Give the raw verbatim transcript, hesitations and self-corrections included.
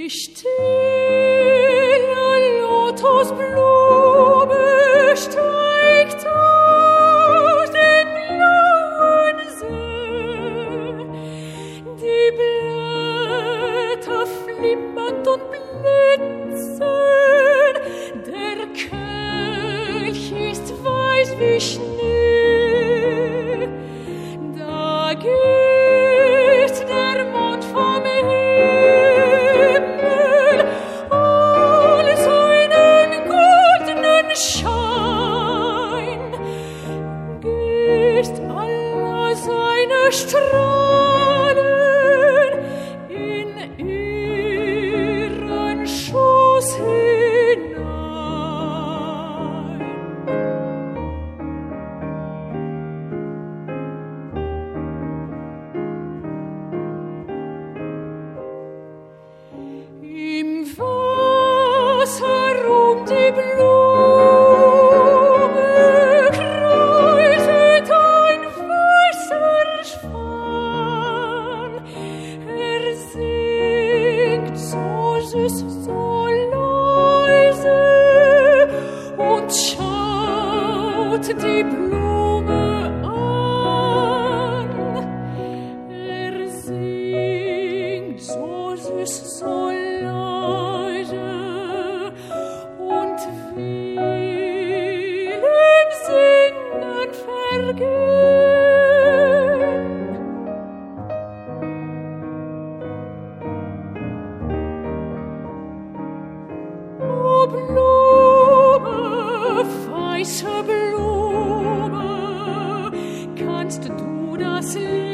Die stille Lotusblume steigt aus dem blauen See. Die Blätter flimmernd und blitzen, der Kelch ist weiß wie Schnee. Da geht der Mond vom Himmel, all seinen goldenen Schein, gießt aller seine Strahlen in ihren Schoß hinein. Im Wasser um die Blume kreiset ein weißer Schwan. Er singt so süß, so leise und schaut die Blume an. Er singt so süß, so leise und will im Singen vergehen. O Blume, weiße Blume, kannst du das